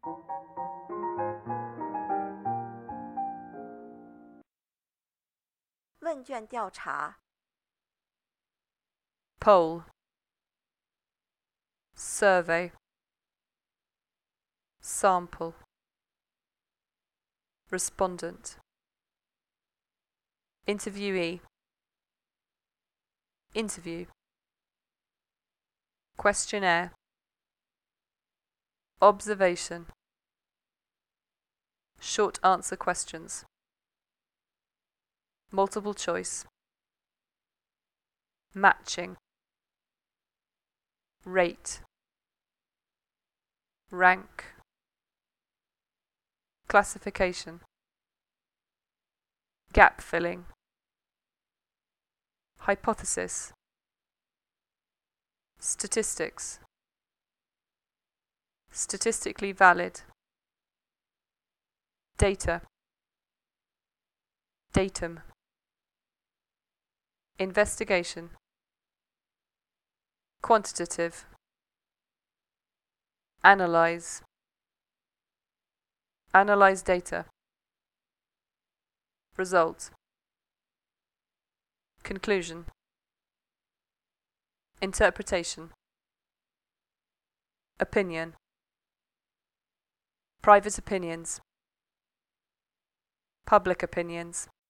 问卷调查 poll, survey, sample, respondent, interviewee, interview, questionnaire, observation, short answer questions, multiple choice, matching, rate, rank, classification, gap filling, hypothesis, statistics, statistically valid, data, datum, investigation, quantitative, analyze, analyze data, result, conclusion, interpretation, opinion, private opinions, public opinions,